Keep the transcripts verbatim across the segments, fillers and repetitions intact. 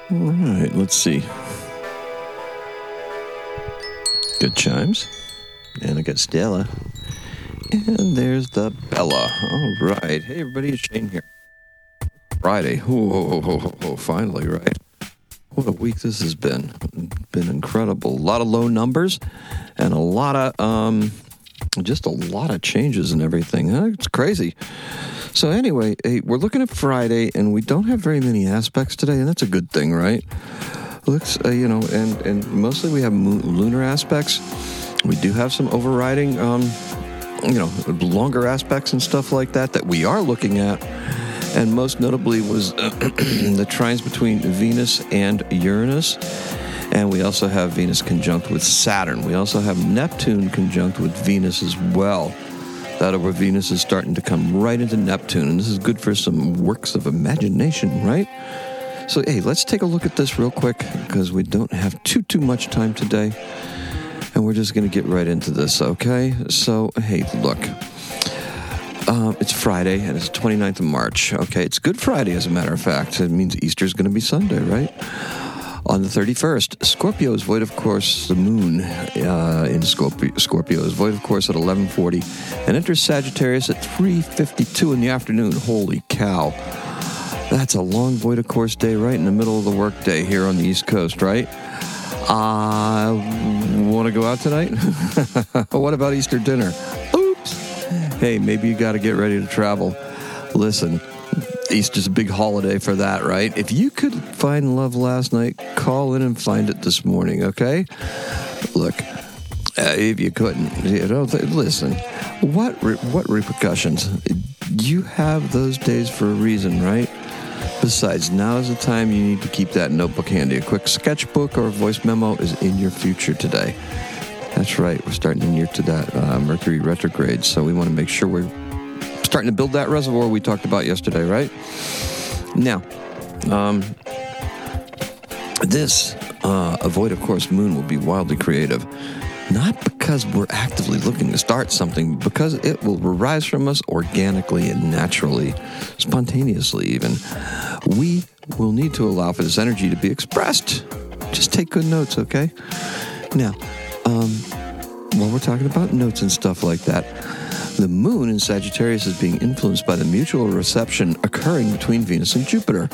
All right, let's see. Good chimes. And I got Stella. And there's the Bella. All right. Hey, everybody, it's Shane here. Friday. Oh, finally, right? What a week this has been. Been incredible. A lot of low numbers and a lot of, um, just a lot of changes and everything. Huh? It's crazy. So anyway, hey, we're looking at Friday, and we don't have very many aspects today, and that's a good thing, right? Looks, uh, you know, and, and mostly we have moon, lunar aspects. We do have some overriding, um, you know, longer aspects and stuff like that that we are looking at. And most notably was uh, the trines between Venus and Uranus. And we also have Venus conjunct with Saturn. We also have Neptune conjunct with Venus as well. That over Venus is starting to come right into Neptune. And this is good for some works of imagination, right? So, hey, let's take a look at this real quick because we don't have too, too much time today. And we're just going to get right into this, okay? So, hey, look. Uh, it's Friday, and it's the twenty-ninth of March. Okay, it's Good Friday, as a matter of fact. It means Easter's going to be Sunday, right? On the thirty-first, Scorpio is void, of course, the moon uh, in Scorpio, Scorpio is void, of course, at eleven forty, and enters Sagittarius at three fifty-two in the afternoon. Holy cow. That's a long void, of course, day right in the middle of the workday here on the East Coast, right? Uh, want to go out tonight? What about Easter dinner? Oops. Hey, maybe you got to get ready to travel. Listen. Easter's a big holiday for that, right? If you could find love last night, call in and find it this morning, okay? Look, uh, if you couldn't, you know, th- listen, what re- what repercussions? You have those days for a reason, right? Besides, now is the time you need to keep that notebook handy. A quick sketchbook or a voice memo is in your future today. That's right, we're starting to near to that uh, Mercury retrograde, so we want to make sure we're starting to build that reservoir we talked about yesterday, right? Now, um, this uh, avoid, of course, moon will be wildly creative. Not because we're actively looking to start something, because it will arise from us organically and naturally, spontaneously even. We will need to allow for this energy to be expressed. Just take good notes, okay? Now, um, while we're talking about notes and stuff like that, the moon in Sagittarius is being influenced by the mutual reception occurring between Venus and Jupiter.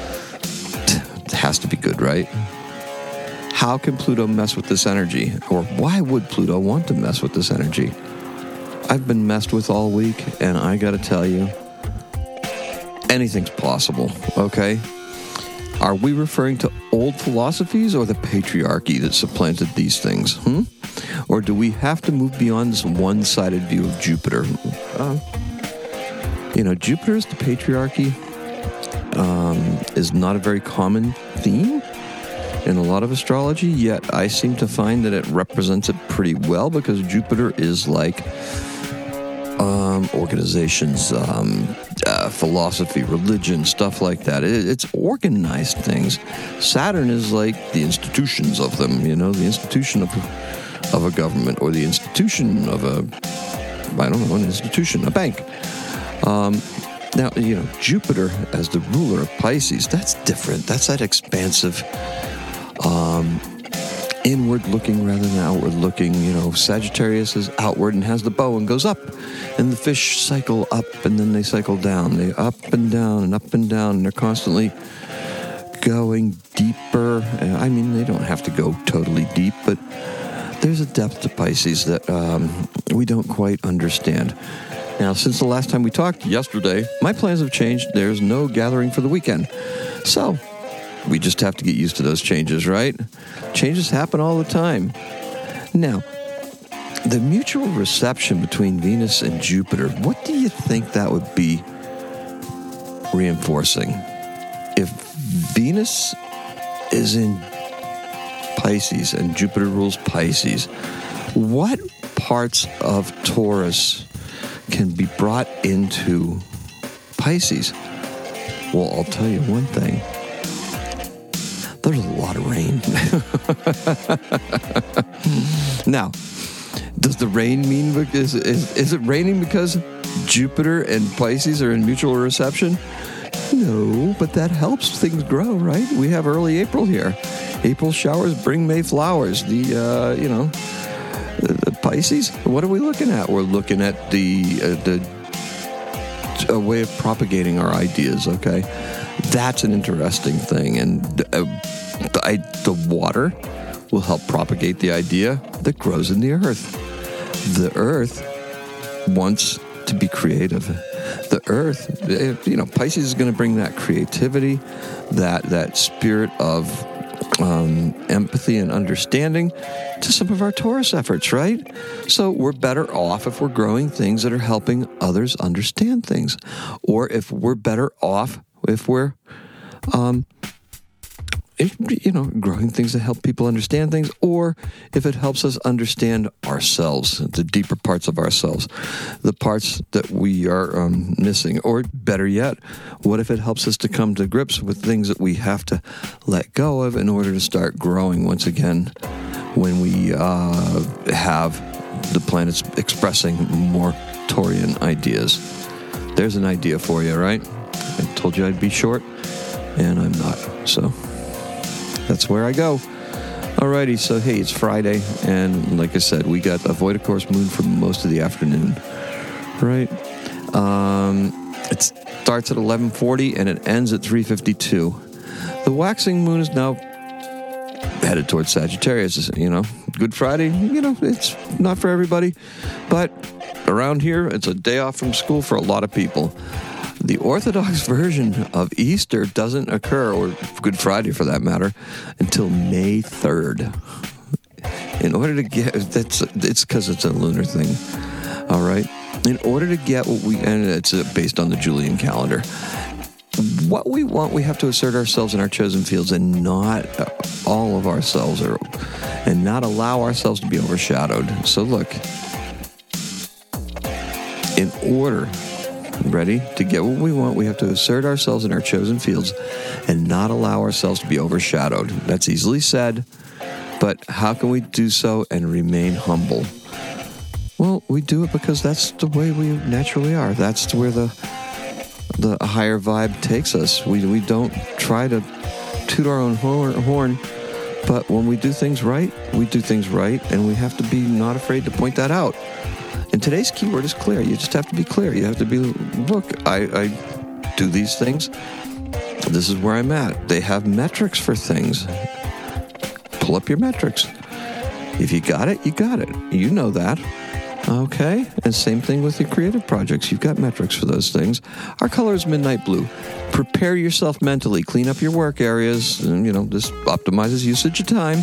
It has to be good, right? How can Pluto mess with this energy? Or why would Pluto want to mess with this energy? I've been messed with all week, and I gotta tell you, anything's possible, okay? Are we referring to old philosophies or the patriarchy that supplanted these things? Hmm? Or do we have to move beyond this one-sided view of Jupiter? Uh, you know, Jupiter's the patriarchy um, is not a very common theme in a lot of astrology, yet I seem to find that it represents it pretty well because Jupiter is like um, organizations, um, uh, philosophy, religion, stuff like that. It, it's organized things. Saturn is like the institutions of them, you know, the institution of of a government or the institution of a, I don't know, an institution, a bank. Um, now, you know, Jupiter as the ruler of Pisces, that's different. That's that expansive, um, inward-looking rather than outward-looking. You know, Sagittarius is outward and has the bow and goes up. And the fish cycle up and then they cycle down. They up and down and up and down, and they're constantly going deeper. I mean, they don't have to go totally deep, but there's a depth to Pisces that um, we don't quite understand. Now, since the last time we talked yesterday, my plans have changed. There's no gathering for the weekend. So, we just have to get used to those changes, right? Changes happen all the time. Now, the mutual reception between Venus and Jupiter, what do you think that would be reinforcing? If Venus is in Pisces and Jupiter rules Pisces, what parts of Taurus can be brought into Pisces? Well, I'll tell you one thing. There's a lot of rain. Now, does the rain mean, is, is, is it raining because Jupiter and Pisces are in mutual reception? No, but that helps things grow, right? We have early April here. April showers bring May flowers. The, uh, you know, the, the Pisces, what are we looking at? We're looking at the, uh, the a way of propagating our ideas, okay? That's an interesting thing. And uh, the, I, the water will help propagate the idea that grows in the earth. The earth wants to be creative. The earth, you know, Pisces is going to bring that creativity, that that spirit of um, empathy and understanding to some of our Taurus efforts, right? So we're better off if we're growing things that are helping others understand things, or if we're better off if we're, um, if, you know, growing things that help people understand things, or if it helps us understand ourselves, the deeper parts of ourselves, the parts that we are um, missing, or better yet, what if it helps us to come to grips with things that we have to let go of in order to start growing once again when we uh, have the planets expressing more Taurian ideas. There's an idea for you, right? I told you I'd be short, and I'm not, so that's where I go. Alrighty, so hey, it's Friday, and like I said, we got a void of course moon for most of the afternoon, right? Um, it starts at eleven forty and it ends at three fifty-two. The waxing moon is now headed towards Sagittarius. You know, Good Friday, you know, it's not for everybody, but around here, it's a day off from school for a lot of people. The Orthodox version of Easter doesn't occur, or Good Friday for that matter, until May third. In order to get, that's it's because it's a lunar thing, all right? In order to get what we, and it's based on the Julian calendar, what we want, we have to assert ourselves in our chosen fields and not all of ourselves, or, and not allow ourselves to be overshadowed. So look, in order... Ready? To get what we want, we have to assert ourselves in our chosen fields and not allow ourselves to be overshadowed. That's easily said, but how can we do so and remain humble? Well, we do it because that's the way we naturally are. That's where the the higher vibe takes us. We we don't try to toot our own horn, but when we do things right, we do things right, and we have to be not afraid to point that out. And today's keyword is clear. You just have to be clear. You have to be, look, I, I do these things. This is where I'm at. They have metrics for things. Pull up your metrics. If you got it, you got it. You know that. Okay? And same thing with your creative projects. You've got metrics for those things. Our color is midnight blue. Prepare yourself mentally. Clean up your work areas. And, you know, this optimizes usage of time.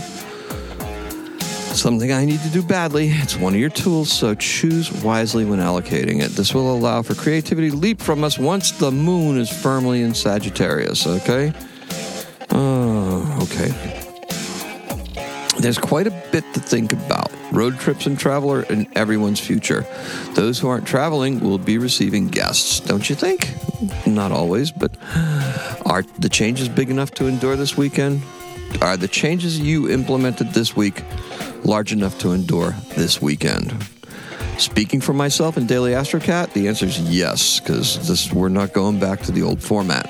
Something I need to do badly. It's one of your tools, so choose wisely when allocating it. This will allow for creativity to leap from us once the moon is firmly in Sagittarius, okay? Oh, okay. There's quite a bit to think about. Road trips and travel are in everyone's future. Those who aren't traveling will be receiving guests, don't you think? Not always, but are the changes big enough to endure this weekend? Are the changes you implemented this week large enough to endure this weekend? Speaking for myself and Daily AstroCat, the answer is yes, because this we're not going back to the old format.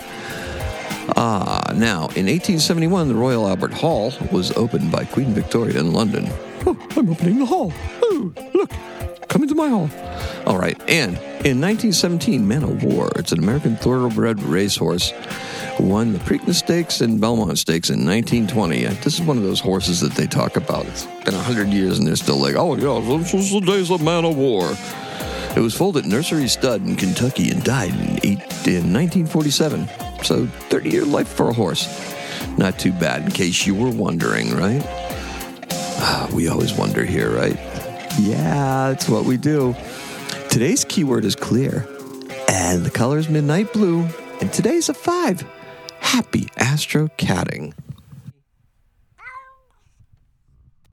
Ah, now, in eighteen seventy-one, the Royal Albert Hall was opened by Queen Victoria in London. Oh, I'm opening the hall. Oh, look, come into my hall. All right, and in nineteen seventeen, Man o' War, it's an American thoroughbred racehorse, won the Preakness Stakes and Belmont Stakes in nineteen twenty. This is one of those horses that they talk about. It's been one hundred years and they're still like, oh yeah, this was the days of Man o' War. It was foaled at Nursery Stud in Kentucky and died in, eight, in nineteen forty-seven. So thirty-year life for a horse. Not too bad, in case you were wondering, right? Ah, we always wonder here, right? Yeah, that's what we do. Today's keyword is clear, and the color is midnight blue, and today's a five. Happy astro catting.